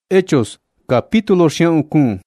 Hechos, capítulo 1.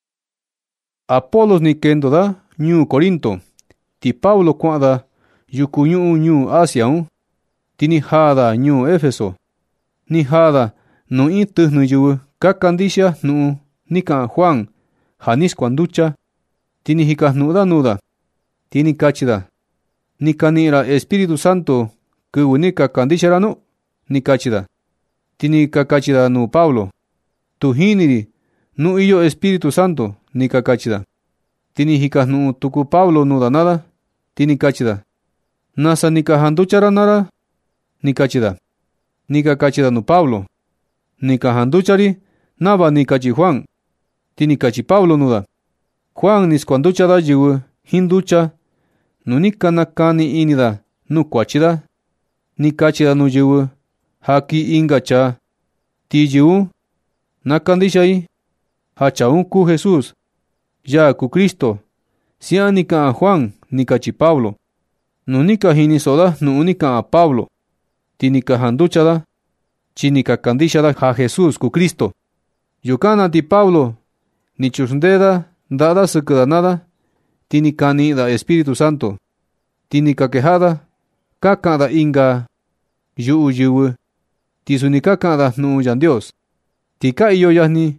Apolos ni kendo da ñuu Corinto. Ti Paulo kua'da yuku ñuu Asia ti ni jada ñuu Éfeso. Ni jada nu in tɨjnɨ yɨvɨ ka kandixia jnu'un ni ka'an Juan ja ni skuanducha. Ti ni jikajnu'un nuda. Ti ni kachi da: “Ni ka ni'i Espíritu Santo kɨvɨ ni ka kandixia nu”, ni kachi da. Ti ni ka kachi da nuu Paulo: “Tu jini nu iyo Espíritu Santo”, ni ka kachi da. Ti ni jikajnu'un tuku Paulo nuda nada. Ti ni kachi da: “¿Nasa ni ka janducha nara?”, ni kachi da. Ni ka kachi da nuu Paulo: “Ni ka janducha nava ni kachi Juan”. Ti ni kachi Paulo nuda: “Juan ni skuanducha da yɨvɨ jin nducha nu ni ka nakani ini da nuu kuachi da”, ni kachi da nuu yɨvɨ ja kii inga chaa. Ti yɨvɨ na kandixia ja chaa kuu Jesús, Yaa kuu Cristo. Si'an ni ka'an Juan, ni kachi Paulo. Nu ni ka jiniso'o da jnu'un ni ka'an Paulo, ti ni ka janducha da, chi ni ka kandixia da ja Jesús kuu Cristo. Yukan na ti Paulo ni chuxndee da nda'a da sɨkɨ da nada. Ti ni ka ni'i da Espíritu Santo. Ti ni ka keja'a da ka ka'an da inga yu'u yɨvɨ, ti suni ka ka'an da jnu'un Yandios. Ti ka iyo yajni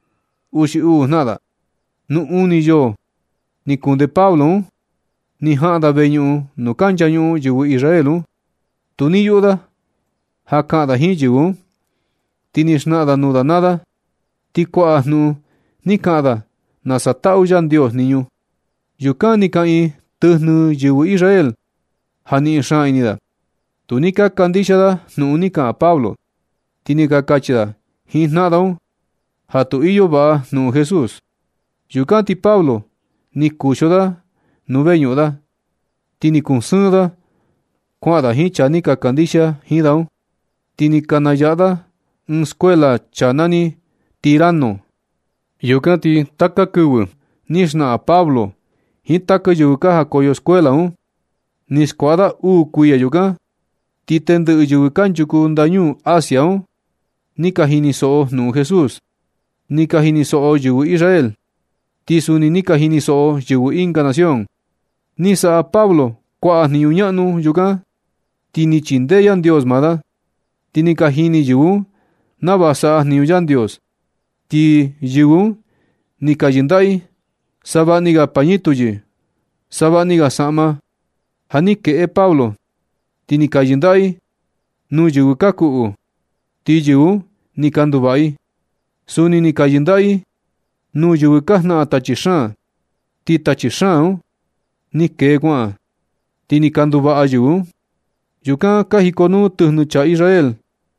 uxi uu jna da. Nu uni yoo ni kunde Paulo ni ja'an da ve'e ñu'un nu kancha ñu'un yɨvɨ Israel tu ni yu'u da ja ka'an da jin yɨvɨ. Ti ni xna'a da nuu da nada. Ti kua'a jnu'un ni ka'an da nasa ta'u Yandios jniñu. Yukan ni ka'in tɨjnɨ yɨvɨ Israel ja ni'i xaan ini da. Tu ni ka kandixia da jnu'un ni ka'an Paulo. Ti ni ka kachi da jin jna'a da ja tu iyo va'a jnu'un Jesús. Yukan ti Paulo ni kuxio da nu ve'e ñu'un da. Ti ni kunsɨɨn da kua'an da jin chaa ni ka kandixia jin da. Ti ni ka naya'a da ɨɨn skuela chaa nani Tirano. Yukan ti taka kɨvɨ ni xna'a Paulo jin taka yɨvɨ ka jakoyo skuela ni skua'a da kuiya yukan. Ti tendɨ'ɨ yɨvɨ kanchuku nda ñuu Asia ni ka jiniso'o jnu'un Jesús. Ni ka jiniso'o yɨvɨ Israel. Ti suni ni ka jiniso'o yɨvɨ inga nación. Ni sa'a Paulo kua'a jniñu ña'nu yukan. Ti ni chindee Yandios maa da. Ti ni ka jini yɨvɨ nava sa'a jniñu Yandios. Ti yɨvɨ ni ka yɨnda'i sava'ni-ga pañitu yɨ, sava'ni-ga sa'ma ja ni ke'e Paulo. Ti ni ka yɨnda'i nuu yɨvɨ ka ku'u. Ti yɨvɨ ni ka nduva'i. Suni ni ka yɨnda'i nuu yɨvɨ ka jna'a tachi xaan. Ti tachi xaan ni kee kua'an. Ti ni ka nduva'a yɨvɨ. Yukan ka jikonuu tɨjnɨ chaa Israel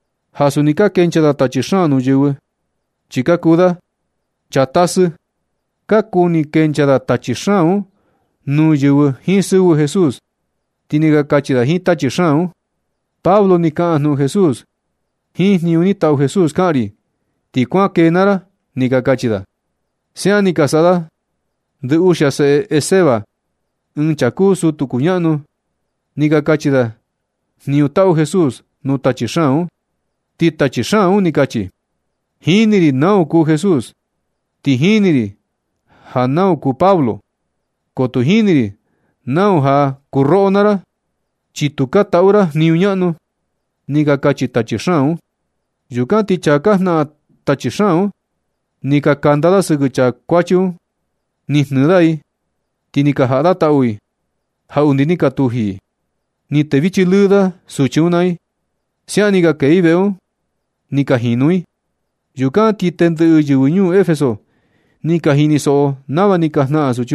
ja suni ka kencha da tachi xaan nuu yɨvɨ, chi ka kuu da chaa tasɨ. Ka kuni kencha da tachi xaan nuu yɨvɨ jin sɨvɨ Jesús. Ti ni ka kachi da jin tachi xaan Paulo ni ka'an jnu'un Jesús jin jniñu ni ta'u Jesús ka'an ri. Ti kua'an kee nara, ni ka kachi da. Si'an ni ka sa'a da ndɨ uxia se'e Esceva, ɨɨn chaa kuu sutu kuña'nu. Ni ka kachi da jniñu ta'u Jesús nuu tachi xaan Ti tachi xaan ni kachi: “Jini ri nau kuu Jesús. Ti jini ri ja nau kuu Paulo. Ko tu jini ri nau ja kuu ro'o nara, chi tu ka ta'u ra jniñu ña'nu”, ni ka kachi tachi xaan. Yukan ti chaa ka jna'a tachi xaan ni ka kanda da sɨkɨ chaa kuachi ni jnɨɨ da ti ni ka ja'a da ta'u ja undi ni ka tuji. Ni te vichi lɨɨ da suchi na si'an ni ka kee ve'e ni ka jinu. Yukan ti tendɨ'ɨ yɨvɨ ñuu Éfeso ni ka jiniso'o nava ni ka jna'a suchi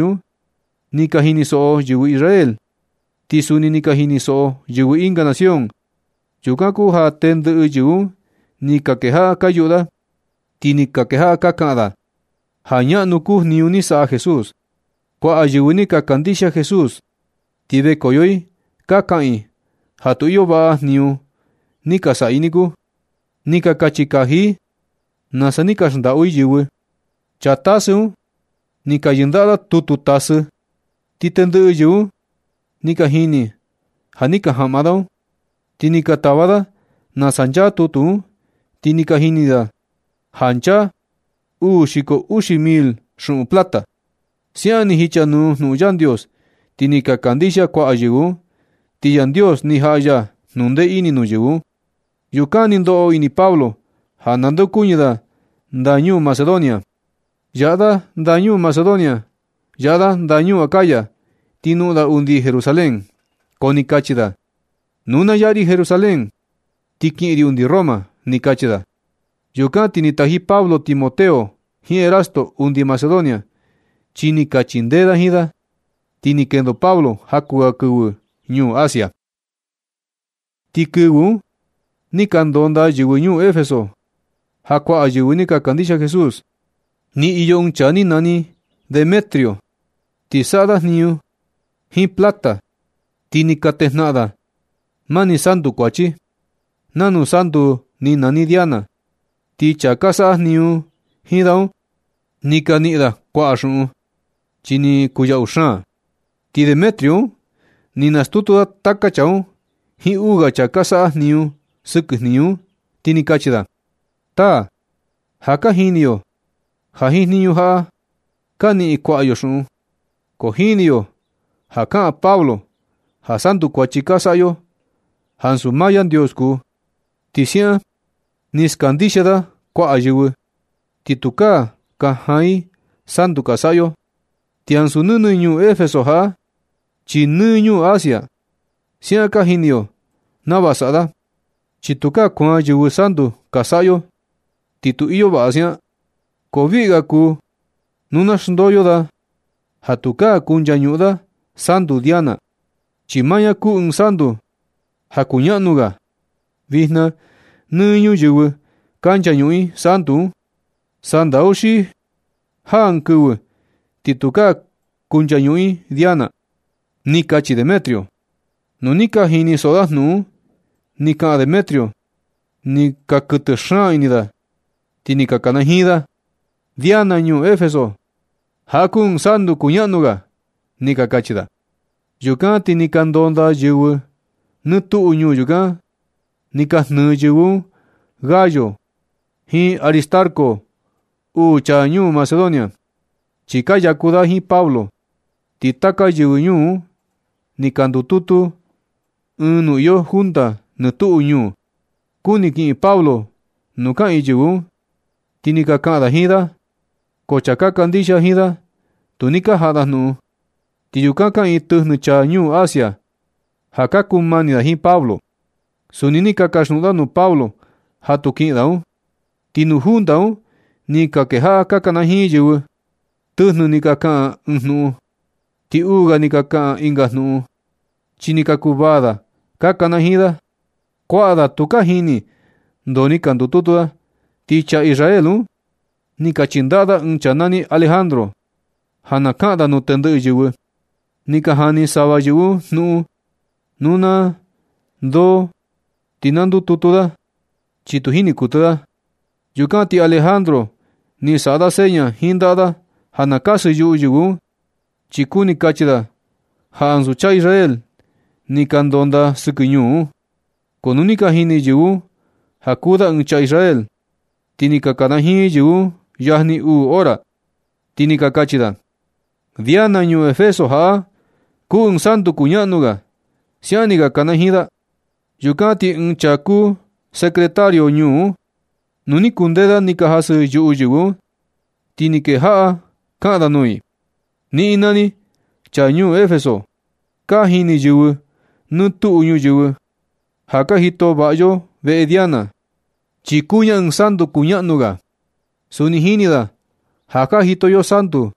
ni ka jiniso'o yɨvɨ Israel. Ti suni ni ka jiniso'o yɨvɨ inga nación. Yukan kuu ja tendɨ'ɨ yɨvɨ ni ka keja'a ka yu'u da. Ti ni ka keja'a ka ka'an da ja ña'nu kuu jniñu ni sa'a Jesús. Kua'a yɨvɨ ni ka kandixia Jesús. Ti vekoyo ka ka'in ja tu iyo va'a jniñu ni ka sa'i niku. Ni ka kachi kaji nasa ni ka xnda'u yɨvɨ. Chaa tasɨ ni ka yɨnda'a da tutu tasɨ. Ti tendɨ'ɨ yɨvɨ ni ka jini ja ni ka ja'ma da. Ti ni ka tava da nasa nchaa tutu. Ti ni ka jini da hancha shiko ushi mil shun plata. Siani hicha nu yan Dios, tini ka kandisha kwa ajigu, ti yan Dios ni haya nunde ini nu jigu. Yukani ndo ini Pablo, hanando kuñida dañu Macedonia. Yada dañu Macedonia, yada dañu Acaya, tinu da undi Jerusalén, koni kachida. Nuna yari Jerusalén, tikiri undi Roma, ni kachida. Yukati ni tahi Pablo Timoteo, hi Erasto undi Macedonia, chini kachindeda hida, tini kendo Pablo hakuga kuwu ñu Asia. Ti kuwu, ni kandonda jiwu ñu Éfeso, hakwa ajiwu ni kakandisha Jesús, ni iyo un chani nani Demetrio, ti sada niu, hi plata, tini katesnada, mani santu kwachi, nanu santu ni nani Diana, ti chakasa niu, hi daun, ni kanida kwa ashun, chini kuya ushan, ti Demetrio, ni nastutu takachau, hi uga chakasa niu, sukis niu, tini kachida. Ta, haka hinio, hahi niu ha, kani ikwa yoshun, ko hinio, haka Pablo, hasantu kwa chikasayo, hansu mayan Diosku, tisia, niskandishada kwa ajiwu, tituka kahai santu kasayo, tiansu nunu ñu Éfeso ha, chi ñu Asia, sia kahinio, nabasada, chituka kwa ajiwu santu kasayo, titu iyo basia, ko viga ku, nuna shndoyo da, hatuka kunjanyuda, santu Diana, chimaya ku un santu, hakunyanuga, vihna, ñu jiwu, kanjanyui santu, sandaoshi, haan kuwu, tituka kunjanyui Diana, nika chi Demetrio, nunika hini sodas nu, nika Demetrio, nika kutushan inida, tinika kanahida, Diana ñu Éfeso, hakun santu kunyanuga, nika kachida. Yuka tinika ndonda jiwu, nutu ñu yuka, nika nu jiwu, Gayo, hi Aristarco, cha ñu Macedonia, chika yakuda hi Pablo, titaka jiwu ñu, nikandututu, unu yo junta nutu ñu, kuniki Pablo, nuka ijiwu, tinika kada hida, kochaka kandisha hida, tunika hada nu, tiyuka kan ituhnu cha ñu Asia, haka kumanida hi Pablo, suninika kashnuda nu Pablo, hatuki daun, tinu jundaun, nika keha kakana hi jiwu, tuhnu nika ka nu, ti uga nika ka inga nu, chinika kubada, kakana hida, kwada tuka hini, donika ndututua, ticha Israelu, nika chindada unchanani Alejandro, hanakada nu tendu jiwu, nika hani sawa jiwu nu, nuna, do, tinandu tutuda, chituhini kutuda, yukati Alejandro, ni sada seña hindada, hanakasu yu jiwu, chikuni kachida, haansu cha Israel, ni kandonda sukunyu, konunika hini jiwu, hakuda uncha Israel, tinika kanahi jiwu, yahni ora, tinika kachida. Diana ñu Éfeso ha, ku un santu kunyanuga, sianiga kanahida, yukati uncha ku, secretario ñu, nuni kundeda nikahasu yu jiwu, tinike haa, kada nui. Ni inani, cha ñu Éfeso, ka hini jiwu, nutu ñu jiwu, haka hito bayo ve Diana, chikunya un santu kunyanuga, suni hinida, haka hito yo santu,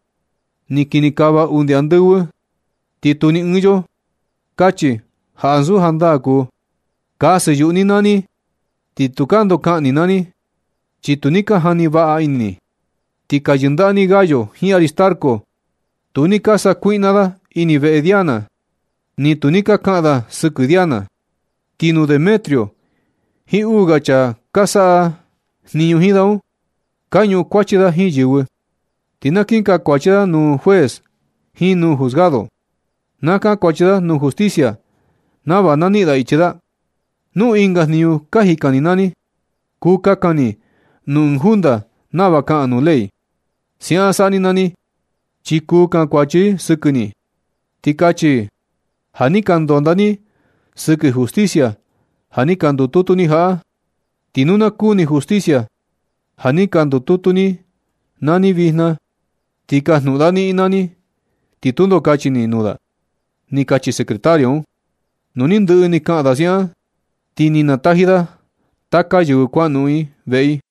nikinikaba undi anduwu, tituni unyo, kachi, hansu handaku, kasi yu ni nani, titukando ka ni nani, chitunika hani baa ini, tikayundani Gayo hi Aristarco, tunika sa kuinada ini ve Diana, ni tunika kada suku Diana, tinu Demetrio, hi uga cha kasa niñu hidaun, kanyu kwachida hi jiwu, tinakinka kwachida nu juez, hi nu juzgado, naka kwachida nu justicia, naba nanida ichida, nu ingas niu kahikani nani, kukakani, nu njunda, nava ka'an nuu ley. Si'an sa'a ni nani, tyi kuu ka'an kuatyi sɨkɨ ni. Ti katyi ja ni ka ndonda ni sɨkɨ justicia ja ni ka ndututu ni ja'a. Ti nu na kuu ni justicia ja ni ka ndututu ni nani vijna, ti kajnu'da ni ina ni, ti tundo katyi ni nuu da ―ni katyi secretario un. Nu ni ndɨ'ɨ ni ka'an da si'an, ti ni nataji da taka yɨvɨ kua'nu'u ve'i.